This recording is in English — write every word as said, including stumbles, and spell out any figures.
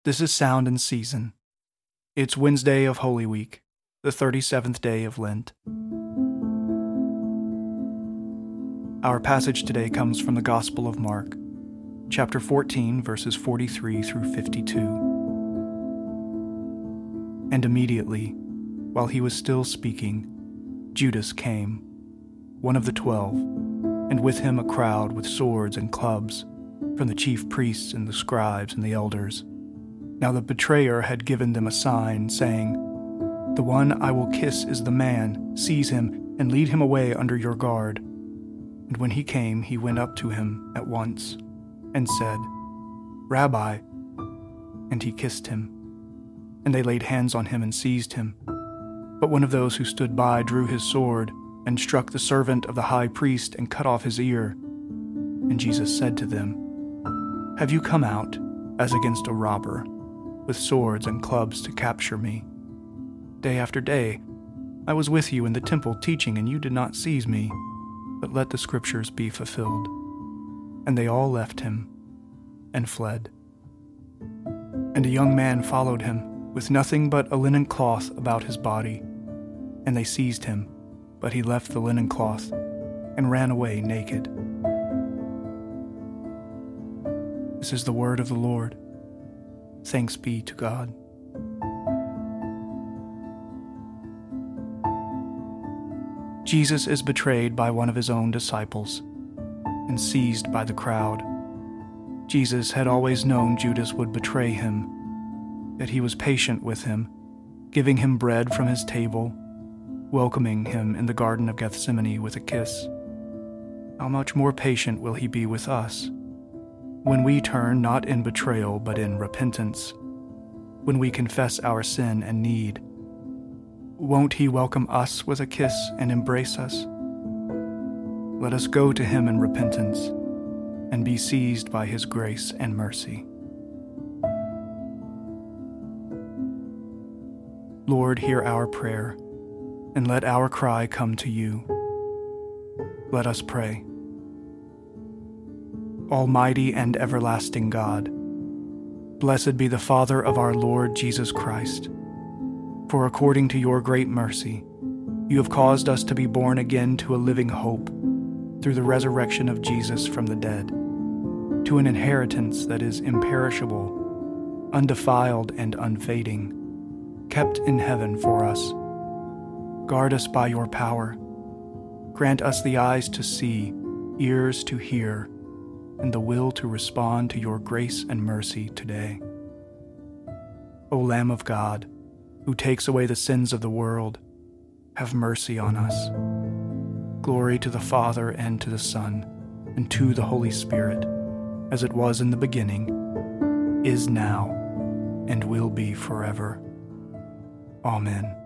This is Sound and Season. It's Wednesday of Holy Week, the thirty-seventh day of Lent. Our passage today comes from the Gospel of Mark, chapter fourteen, verses forty-three through fifty-two. And immediately, while he was still speaking, Judas came, one of the twelve, and with him a crowd with swords and clubs, from the chief priests and the scribes and the elders. Now the betrayer had given them a sign, saying, "The one I will kiss is the man. Seize him and lead him away under your guard." And when he came, he went up to him at once and said, "Rabbi," and he kissed him. And they laid hands on him and seized him. But one of those who stood by drew his sword and struck the servant of the high priest and cut off his ear. And Jesus said to them, "Have you come out, as against a robber, with swords and clubs to capture me? Day after day, I was with you in the temple teaching, and you did not seize me, but let the scriptures be fulfilled." And they all left him and fled. And a young man followed him, with nothing but a linen cloth about his body. And they seized him, but he left the linen cloth and ran away naked. This is the word of the Lord. Thanks be to God. Jesus is betrayed by one of his own disciples and seized by the crowd. Jesus had always known Judas would betray him, yet he was patient with him, giving him bread from his table, welcoming him in the Garden of Gethsemane with a kiss. How much more patient will he be with us, when we turn not in betrayal but in repentance, when we confess our sin and need? Won't he welcome us with a kiss and embrace us? Let us go to him in repentance and be seized by his grace and mercy. Lord, hear our prayer, and let our cry come to you. Let us pray. Almighty and everlasting God, blessed be the Father of our Lord Jesus Christ. For according to your great mercy, you have caused us to be born again to a living hope through the resurrection of Jesus from the dead, to an inheritance that is imperishable, undefiled, and unfading, kept in heaven for us. Guard us by your power. Grant us the eyes to see, ears to hear, and the will to respond to your grace and mercy today. O Lamb of God, who takes away the sins of the world, have mercy on us. Glory to the Father, and to the Son, and to the Holy Spirit, as it was in the beginning, is now, and will be forever. Amen.